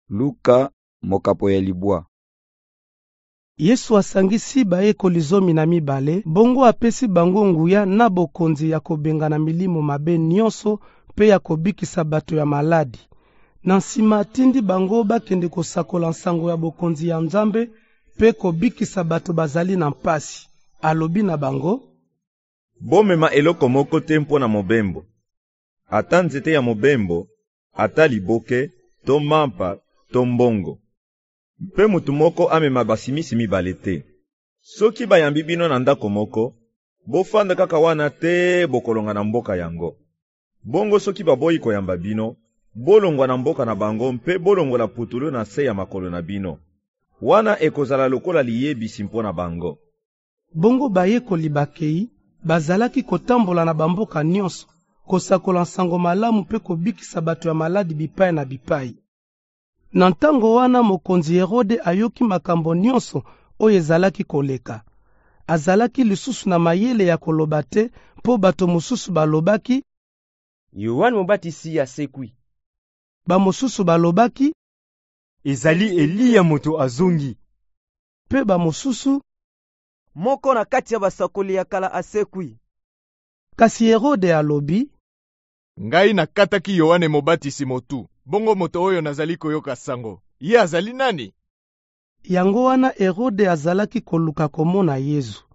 Luka mokapo ya libwa. Yesu asangisi bayekoli 12, bongo apesi bango nguya na bokonzi ya kobengana milimo mabe nyonso pe ya kobikisa bato ya maladi. Na nsima atindi bango bakende kosakola nsango ya bokonzi ya Nzambe pe kobikisa bato bazali na mpasi. Alobi na bango: Bomema eloko moko te mpo na mobembo. Ata nzete ya mobembo, ata liboke, to mampa, to mbongo. Mpe mutu moko amema basimisi mibale te. Soki bayambi bino na ndako moko, bofanda kaka wana te bokolonga na mboka yango. Bongo soki baboyi koyamba bino, bolongwa na mboka na bango mpe bolongola putulu na se ya makolo na bino. Wana ekozala lokola liyebisi mpo na bango. Bongo bayekoli bakei, bazalaki kotambola na bamboka nyonso, kosakola nsango malamu mpe kobikisa bato ya maladi bipai na bipai. Na ntango wana mokonzi Herode ayoki makambo nyonso oyo ezalaki koleka. Azalaki lisusu na mayele ya koloba te mpo bato mosusu balobaki: Yohane Mobatisi asekwi. Bamosusu balobaki: ezali Eliya moto azongi. Pe bamosusu: moko na kati ya basakoli ya kala asekwi. Kasi Herode alobi: Ngai nakataki Yohane Mobatisi motu, bongo moto oyo nazali koyoka sango. Ye azali nani? Yango wana Herode azalaki koluka komona Yesu.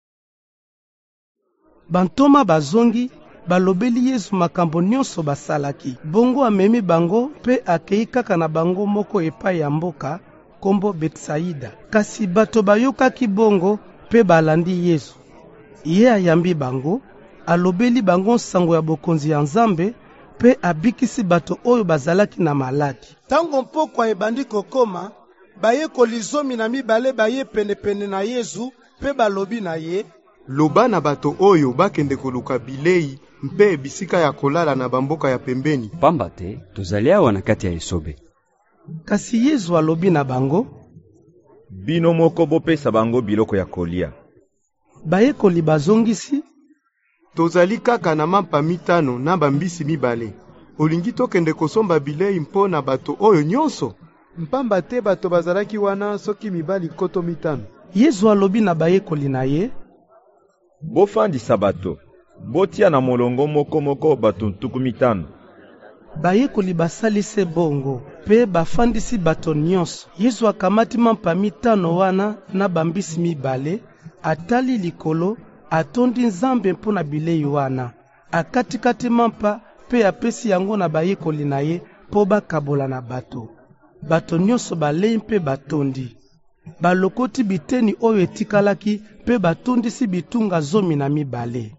Bantoma bazongi, balobeli Yesu makambo nyonso basalaki. Bongo amemi bango pe akei kaka na bango moko epai ya mboka, kombo Betsaida. Kasi bato bayokaki bongo pe balandi Yesu. Ye ayambi bango, alobeli bango nsango ya bokonzi ya Nzambe, pe abikisi bato oyo bazalaki na maladi. Tango mpokwa ebandi kokoma, bayekoli 12 baye penepene na Yesu pe balobi na ye: loba na bato oyo bakende koluka bilei mpe bisika ya kolala na bamboka ya pembeni. Pamba te tozali awa na kati ya esobe. Kasi Yesu alobi na bango: bino moko bopesa bango biloko ya kolia. Bayekoli bazongisi: tozali kaka na mampa 5 na bambisi 2. Olingi tokende kosomba bilei mpo na bato oyo nyonso? Mpamba te bato bazalaki wana soki mibali 5. Yesu alobi na bayekoli na ye: bofandisa bato, botia na molongo moko bato 5. Bayekoli basalise bongo pe bafandisi bato nyonso. Yesu akamati mampa 5 wana na bambisi 2, atali likolo, atondi Nzambe mpo na bilei wana. Akatikati mampa pe apesi yango na bayekoli na ye po bakabola na bato. Bato nyonso balei mpe batondi. Balokoti biteni oyo etikalaki pe batondisi bitunga 12.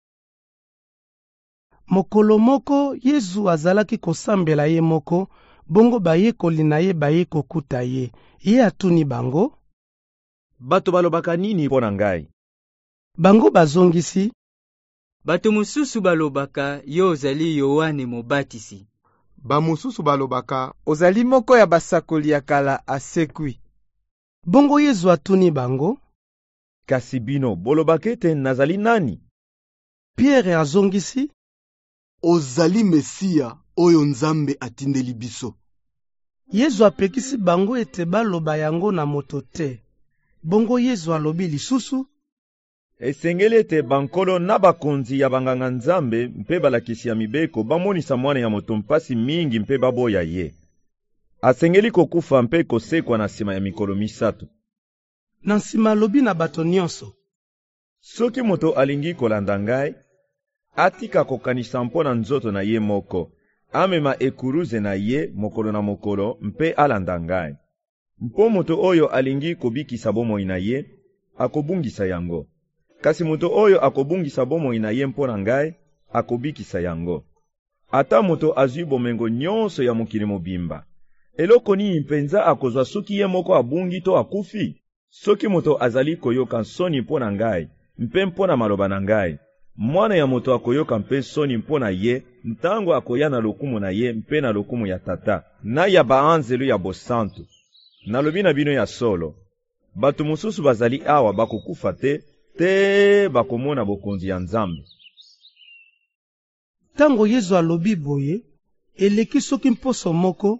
Mokolo moko Yesu azalaki kosambela ye moko, bongo bayekoli na ye baye kokuta ye. Ye atuni bango: bato balobaka nini mpo na ngai? Bango bazongisi: bato mosusu balobaka yo ozali Yohane Mobatisi. Bamosusu balobaka ozali moko ya basakoli ya kala asekwi. Bongo Yesu atuni bango: kasi bino bolobaka ete nazali nani? Pierre azongisi: ozali Mesia oyo Nzambe atindeli biso. Yesu apekisi bango ete baloba yango na moto te. Bongo Yesu alobi lisusu: esengeli ete bankolo na bakonzi ya banganga Nzambe mpe balakisi ya mibeko bamonisa mwana ya moto mpasi mingi mpe baboya ye. Asengeli kokufa mpe kosekwa na nsima ya mikolo 3. Na nsima alobi na bato nyonso: soki moto alingi kolanda ngai, atika kokanisa mpo na nzoto na ye moko, amema ekuruze na ye mokolo na mokolo mpe alanda ngai. Mpo moto oyo alingi kobikisa bomoi na ye, akobungisa yango. Kasi moto oyo akobungisa bomoi na ye mpo na ngai, akobikisa yango. Ata moto azwi bomengo nyonso ya mokili mobimba, eloko nini mpenza akozwa soki ye moko abungi to akufi? Soki moto azali koyoka soni mpo na ngai, mpe mpo na maloba na ngai, mwana ya moto akoyoka mpe soni mpo na ye, ntango akoya na lokumu na ye mpe na lokumu ya tata, na ya baanzelu ya bosantu. Nalobi na bino ya solo, bato mosusu bazali awa bakokufa te bakomona bokonzi ya Nzambe. Tango Yesu alobi boye, eleki soki mposo moko,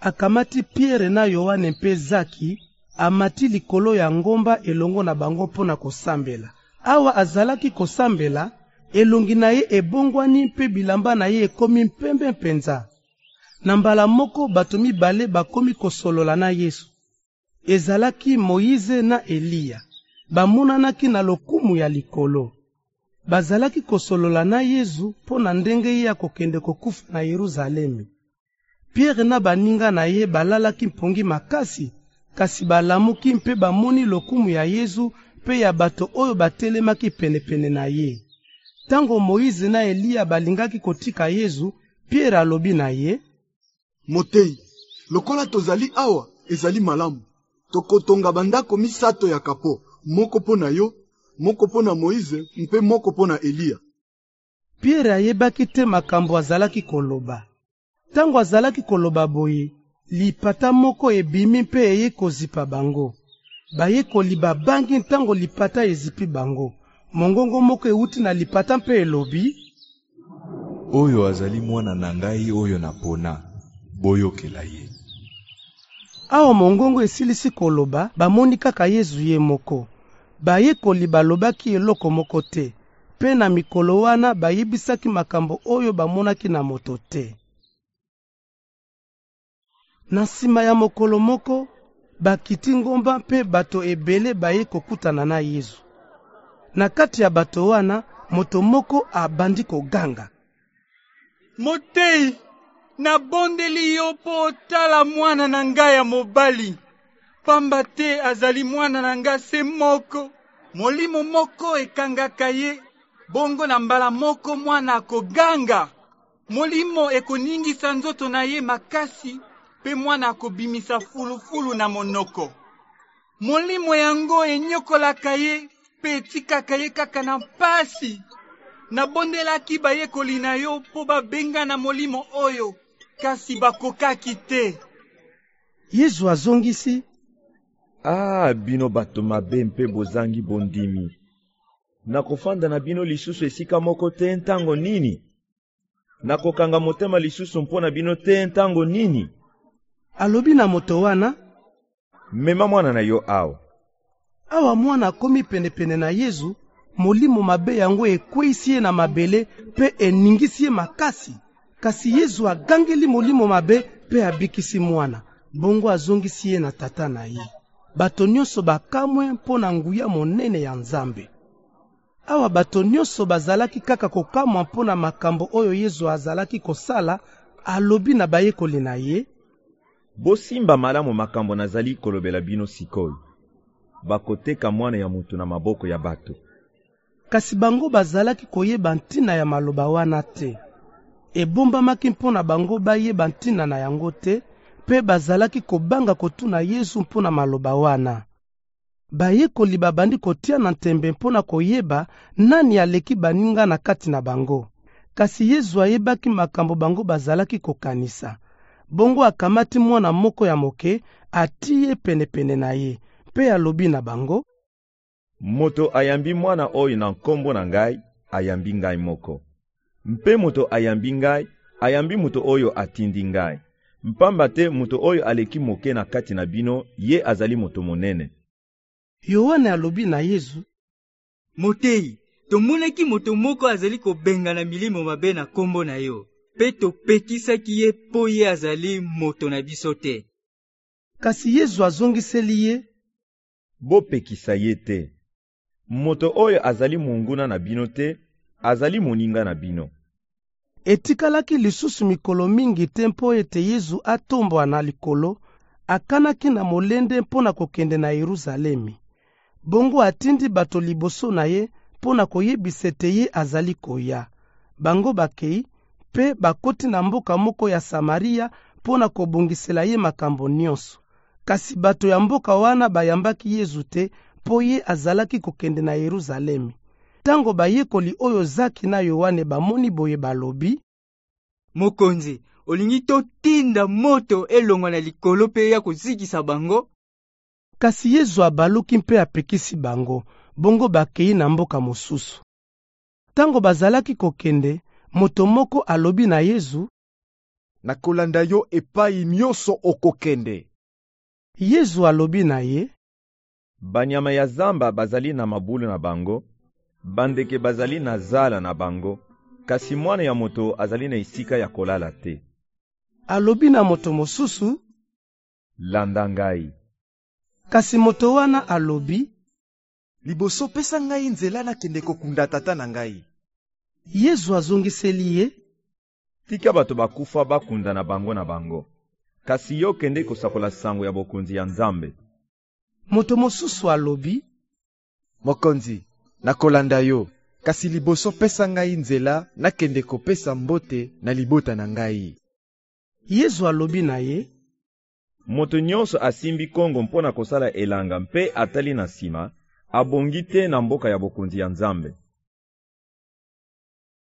akamati Pierre na Yohane mpe Zaki, amati likolo ya ngomba elongo na bango mpona kosambela. Awa azalaki kosambela, elongi na ye ebongwani mpe bilamba na ye ekomi mpembe mpenza. Na mbala moko bato mibale bakomi kosolola na Yesu. Ezalaki Moïse na Eliya. Bamonanaki na lokumu ya likolo. Bazalaki kosolola na Yesu pona ndenge ya kokende kokufa na Yerusalemi. Pierre na baninga na ye balalaki mpongi makasi, kasi balamuki mpe bamoni lokumu ya Yesu mpe ya bato oyo batelemaki penepene na ye. Tango Moïse na Eliya balingaki kotika Yesu, Pierre alobi na ye, Motei, lokola tozali awa, ezali malamu. Tokotonga bandako misato ya kapo, moko pona yo, moko pona Moïse, mpe moko pona Eliya. Pierre ayebaki te makambo azalaki koloba. Tango azalaki koloba boye, lipata moko ebimi mpe eye kozipa bango. Bayekoli babangi ntango lipata ezipi bango. Mongongo moko euti na lipata mpe elobi, Oyo azali mwana na ngai oyo napona, boyokela ye. Awa mongongo esilisi koloba, bamoni kaka Yesu ye moko. Bayekoli balobaki eloko moko te, pe na mikolo wana bayebisaki makambo oyo bamonaki na moto te. Na nsima ya mokolo moko, bakiti ngomba mpe bato ebele baye kokutana na Yesu. Na kati ya bato wana, moto moko abandi koganga, Motei, nabondeli yo po otala mwana na ngai ya mobali. Pamba te azali mwana na ngai se moko. Molimo moko ekangaka ye, bongo na mbala moko mwana akoganga. Molimo ekoningisa nzoto na ye makasi, pe mwana akobimisa fulufulu na monoko. Molimo yango enyokolaka ye, pe etikaka ye kaka na mpasi. Nabondelaki bayekoli na yo po babenga na molimo oyo, kasi bakokaki te. Yesu azongisi, bino bato mabe mpe bozangi bondimi. Nakofanda na bino lisusu esika moko te ntango nini? Nakokanga motema lisusu mpona bino te ntango nini? Alobi na moto wana, mema mwana na yo awa. Awa mwana akomi penepene na Yesu, molimo mabe yango ekweisi ye na mabele pe eningisi ye makasi. Kasi Yesu agangeli molimo mabe pe abikisi mwana, bongo azongisi ye na tata na ye. Bato nyonso bakamwe mpona nguya monene ya Nzambe. Awa bato nyonso bazalaki kaka kokamwa mpona makambo oyo Yesu azalaki kosala, alobi na bayekoli na ye, Bosimba malamu makambo nazali kolobela bino sikoyo. Bakoteka mwana ya mutu na maboko ya bato. Kasi bango bazalaki koyeba ntina ya maloba wana te. Ebombamaki mpona bango bayeba ntina na yango te, pe bazalaki kobanga kotuna Yesu mpona maloba wana. Bayekoli babandi kotia na ntembe mpona koyeba nani aleki baninga na kati na bango. Kasi Yesu ayebaki makambo bango bazalaki kokanisa. Bongo akamati mwana moko ya moke, atie penepene na ye, pe alobi na bango, Moto ayambi mwana oyo na nkombo na ngai, ayambi ngai moko. Mpe moto ayambi ngai, ayambi moto oyo atindi ngai. Mpamba te moto oyo aleki moke na kati na bino, ye azali moto monene. Yohane alobi na Yesu, Motei, tomonaki moto moko azali kobenga na milimo mabe na kombo na yo, pe topekisaki ye po ye azali moto na biso te. Kasi Yesu azongiseli ye, Bopekisa ye te. Moto oyo azali monguna na bino te, azali moninga na bino. Etikalaki lisusu mikolo mingi te mpo ete Yesu atombwa na likolo, akanaki na molende mpona kokende na Yerusalemi. Bongo atindi bato liboso na ye mpona koyebisa ete ye azali koya. Bango bakei, pe bakoti na mboka moko ya Samaria mpona kobongisela ye makambo nyonso. Kasi bato ya mboka wana bayambaki Yesu te, po ye azalaki kokende na Yerusalemi. Tango bayekoli oyo Zaki na Yohane bamoni boye balobi, Mokonzi, olingi totinda moto elongwa na likolo pe ya kozikisa bango? Kasi Yesu abaluki mpe apekisi bango, bongo bakei na mboka mosusu. Tango bazalaki kokende, moto moko alobi na Yesu, nakolanda yo epai nyonso okokende. Yesu alobi na ye: banyama ya zamba bazali na mabulu na bango, bandeke bazali na zala na bango, kasi mwana ya moto azali na esika ya kolala te. Alobi na moto mosusu: landa ngai. Kasi moto wana alobi: liboso pesa ngai nzela nakende kokunda tata na ngai. Yesu azongiseli ye: tika bato bakufa bakunda na bango, kasi yo kende kosakola sango ya bokonzi ya Nzambe. Moto mosusu alobi: mokonzi, nakolanda yo, kasi liboso pesa ngai nzela nakende kopesa mbote na libota na ngai. Yesu alobi na ye: moto nyonso asimbi kongo mpona kosala elanga mpe atali na sima, abongi te na mboka ya bokonzi ya Nzambe.